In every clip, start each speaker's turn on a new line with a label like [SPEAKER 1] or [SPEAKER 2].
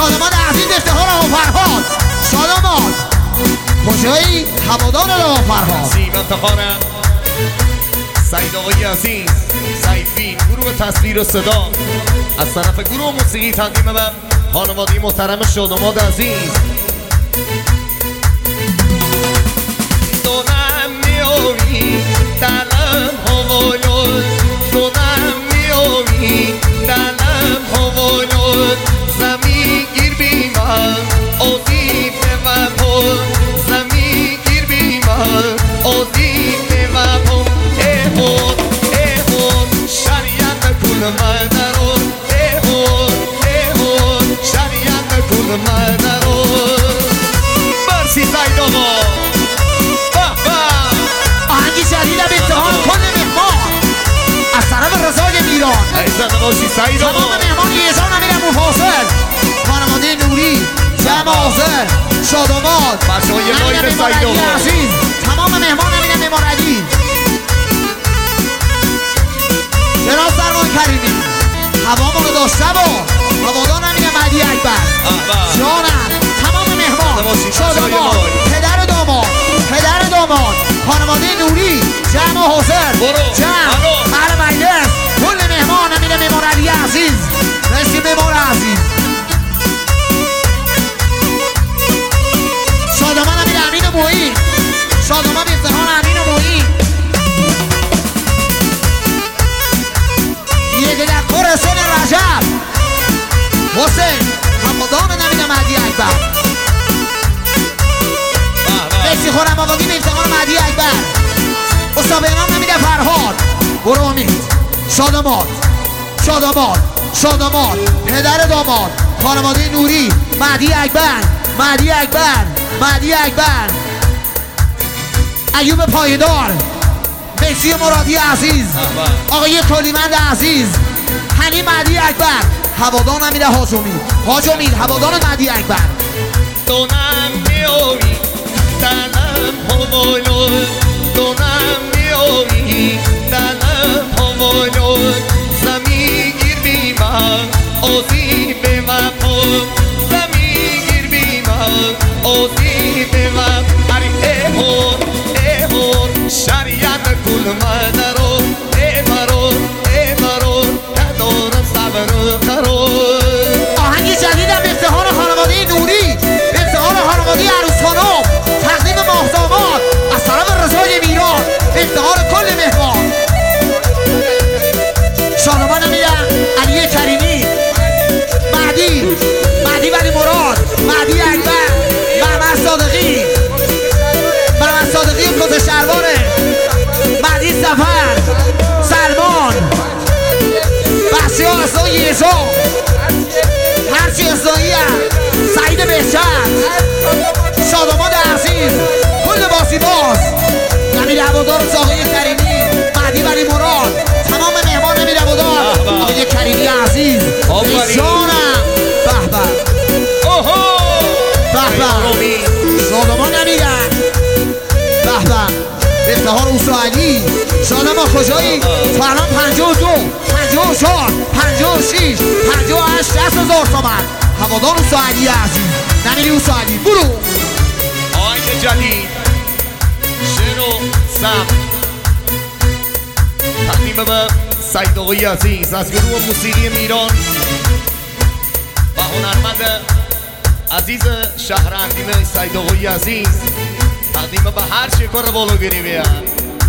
[SPEAKER 1] شادمان عزیز افتخار آقا فرهاد. شادمان کجایی؟ هوادار آقا فرهاد.
[SPEAKER 2] نسیم افتخارم سعید آقای عزیز سعید فیلم گروه تصویر و صدا از طرف گروه موسیقی تقدیم به خانواده محترم شادمان عزیز. دونم میاوی دلم هوایون دونم میاوی دلم هوایون زمین گیر بیمم آزیب بمم زمین گیر بیمم آزیب بمم ایهون ایهون شریعت کل مدرون ایهون شریعت کل مدرون. مرسی سعید آقا.
[SPEAKER 1] آهنگی جدید به اتهام کل مهمان از طرف رضای میران.
[SPEAKER 2] عزیزم باشی سعید آقا.
[SPEAKER 1] تمام مهمان یزان امیر ابوفاضل خانواده نوری جمع حاضر شادمان
[SPEAKER 2] بچه های لایو سعید آقا
[SPEAKER 1] عزیز تمام مهمان امیر ممارعلی جناب سرمان کریمی هوامون رو داشته با هوادار امیر مهدی اکبر جانم تمام مهمان شادمان پدر داماد خانواده نوری جمع حاضر جمع هر مجلس کل مهمان امیر ممارعلی عزیز. مرسی ممار عزیز. شادمان امیر امین مویی شادمان افتخار امین مویی یک دکور حسین رجب حسین همدان امیر مهدی اکبر. مرسی خورم آقایی به افتخار مهدی اکبر. استاد نام امیر فرهاد برو امید شادمان پدر داماد خانواده نوری مهدی اکبر ایوب پایدار مرسی مرادی عزیز آقای کلیمند عزیز هنی مهدی اکبر هوادار امیر حاجمی هوادار مهدی اکبر.
[SPEAKER 2] دونم میاوی دلم هوایون دونم میاوی دلم هوایون زمین گیر بیمم آزیب بمم زمین گیر بیمم آزیب بمم هری ایهون شریعت کل مدرون ایمرون ندارم صبر و قرار.
[SPEAKER 1] آهنگی جدیدم به افتخار خانواده نوری به افتخار خانواده عروس خانم تقدیم ماهداماد از طرف رضای میران به افتخار کل مهمان شادمان امیر علی کریمی مهدی ولی مراد مهدی اکبر محمد صادقی کت شلواره مهدی سفر سلمان بسیار اصلاحی یزا هرچی اصلاحی سعید بهشت شادمان عزیز کل باسی باز امیر هوادار ساقی کریمی مهدی ولی مراد تمام مهمان امیر هوادار آقای کریمی عزیز جانم به شادمان امیرم به افتخار اوسا علی شادمان کجایی؟ فرمان 52 54 56 58 60,000 تومن هوادار اوسا علی عزیز نمیری اوسا علی برو.
[SPEAKER 2] آهنگ جدید شعر و سم تقدیم به سعید آقای عزیز از گروه موسیقی میران و هنرمند عزیز شهر اندیمه سعید آقای عزیز تقدیم به هر چه کار بالاگیری بیان.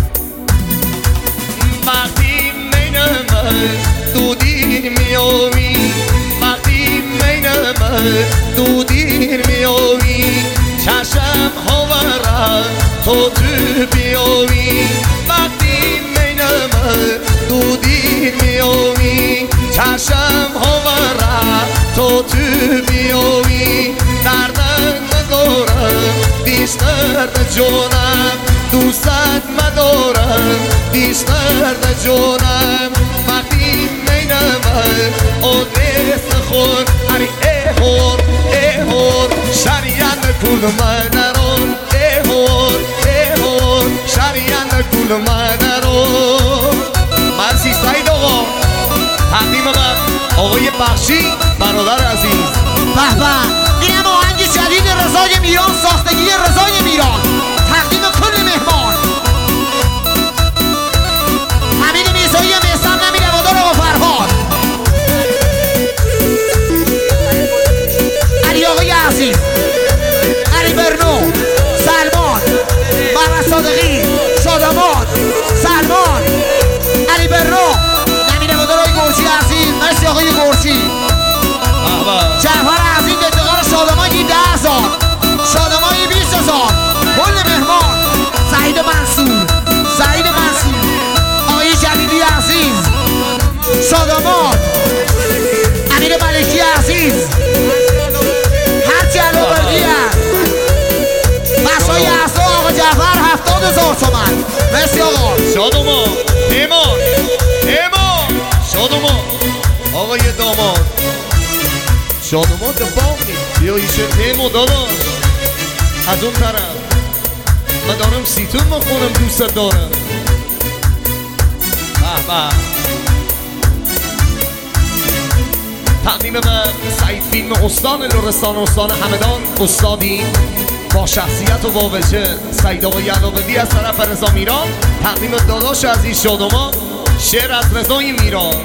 [SPEAKER 2] وقتی مینم تو دیر میاوی وقتی مینم تو دیر میاوی چشم هاورم تو بیاوی وقتی مینم تو دیر میاوی چشم هاورم تو بیاوی دردم ندارم بیشتر جانم دوست مدارم بیشتر جانم وقتی مینم آدرس خود هری ایهور شریعت کل مدرون ایهور شریعت کل مدرون. مرسی سعید آقا. تقدیم من آقای بخشی برادر عزیز
[SPEAKER 1] به به اینم آهنگ جدید رضای میران، ساختگی رضای میران، تقدیم کل مهمان. حمید میرزایی هم احسان نمیره وادار آقا فرهاد، علی آقای عزیز، علی برنو، سلمان، محمد صادقی، شادمان، سلمان، علی برنو، نمیره وادار آقای گرچی عزیز، مرسی آقای گرچی، جعفر عزیز افتقار شادمانی 10,000، شادمانی 20,000، کل مهمان، سعید منصور، سعید منصور، آقای جلیلی عزیز، شادمان، امیر ملکی عزیز، هرچی علو بردی هست، بسای اصلا آقا جعفر 70,000 تومن. مرسی آقا.
[SPEAKER 2] شادمان، ایمان، ایمان، شادمان، آقای داماد، شادمان دفاع نید بیا ایشه پیمو داداش. از اون طرف من دارم سیتون مخونم، دوست دارم. تقدیم به سعید فیلم استان لرستان، استان همدان، استادی با شخصیت و با وجه، سعید آقای علاوندی از طرف رضا میران. تقدیم داداش عزیز شادمان، شعر از رضای میران.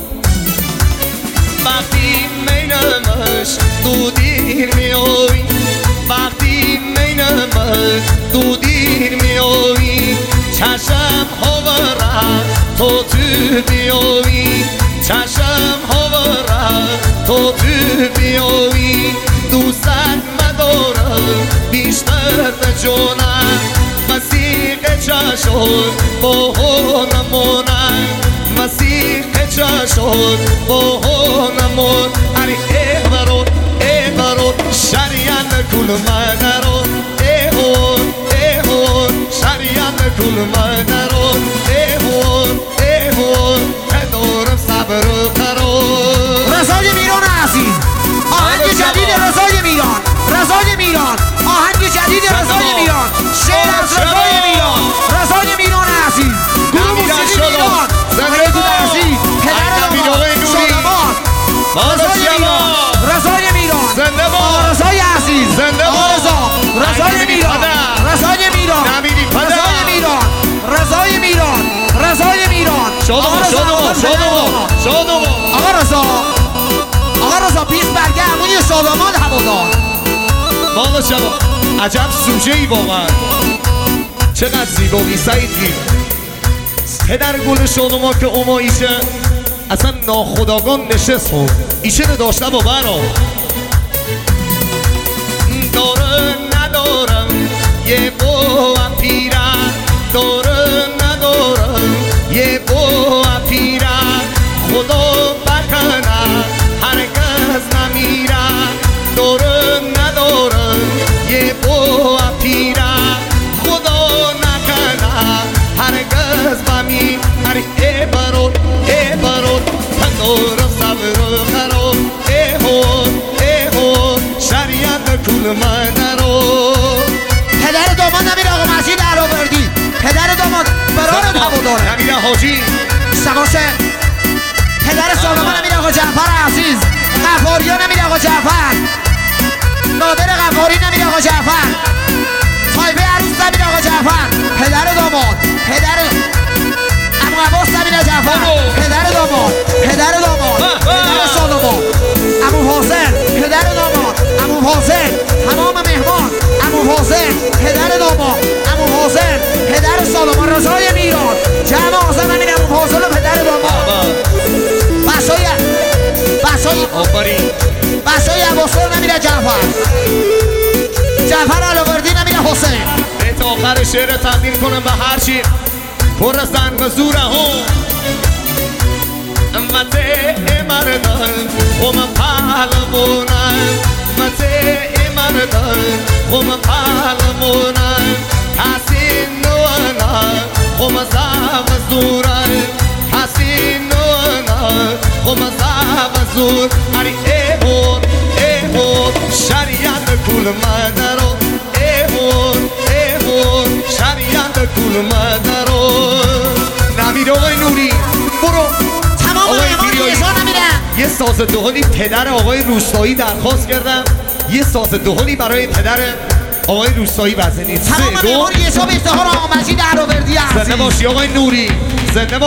[SPEAKER 2] وقتی مینمش تو دیر میایی، وقتی مینمش تو دیر میایی، چشم ها برم تو بیایی، چشم ها برم تو بیایی. دوست مدارم بیشتر به جونم، مسیح چشم با نمونم، مسیح چشم با نمون. اری ایهورون ایهورون شریان کل مدرون، ایهون ایهون شریان کل مدرون، ایهون ایهون ندارم صبر و قرار.
[SPEAKER 1] رضای میران عزیز، آهنگ جدید رضای میران، رضای میران، آهنگ جدید رضای میران، شعر از رضای میران، رضای میران عزیز، گروه موسیقی میران، آقای عزیز، پدر شادمان، رضای میران، رضای میران، رضای عزیز، رضای میران، رضای میران، رضای میران، رضای میران، رضای میران،
[SPEAKER 2] شادمان
[SPEAKER 1] آقا رضا، آقا رضا 20 برگه همونی شادمان هوادار.
[SPEAKER 2] مالا شما عجب سوژه ای واقعا، چقدر زیبایی سعید فیلم. پدر گل شادمان که اوما ایشه اصلا ناخداگان نشست خود ایشه نداشته با برام. داره ندارم یه با پیرم، داره ندارم یه با پیرم، خدا بکنه هرگز نمیرم. داره ندارم یه با پیرم، خدا نکنه هرگز بمی. هر ایبرون ایبرون تندارم صبر و قرار، ایهون ایهون شریعت کل مدرون.
[SPEAKER 1] پدر داماد نمیر آقا مجید علاوردی، پدر داماد بران هواداره،
[SPEAKER 2] نمیر حاجی
[SPEAKER 1] سماشه، پدر سالمان نمیر آقا جعفر عزیز، غفاری ها نمیر آقا جعفر، نادر غفاری نمیر آقا جعفر، طایفه عروس نمیر آقا جعفر، پدر داماد، پدر امو عباس نمیر جعفر، پدر داماد، پدر داماد، پدر سالمان، امو حسین، پدر داماد، امو حسین، تمام مهمان، امو حسین، پدر داماد، امو حسین، پدر سالمان، رضای میران، جمع آزم همین امو حسین و پدر داماد. بسای عباسور نمیره جعفر، جعفر علاوردی نمیره حسین.
[SPEAKER 2] بیت آخر شعر تقدیم کنم به هرچی پر از زن و زوره هم. مته مردن خم پهلوانن، مته مردن خم پهلوانن، حسین نوانا خم زب زورن، حسین نوانا خم زب زور. اری ایهون ایهون شریعت کل مدرون، ایهون ایهون شریعت کل مدرون. نمیر آقای نوری برو.
[SPEAKER 1] تمام مهمان ایزا نمیرن،
[SPEAKER 2] یه ساز دهلی پدر آقای روستایی درخواست کردم، یه ساز دهلی برای پدر آقای روستایی بزنید.
[SPEAKER 1] تمام مهمان یه شب افتخار آقا مجید عراوردی عزیز.
[SPEAKER 2] زنده باشی آقای نوری، زنده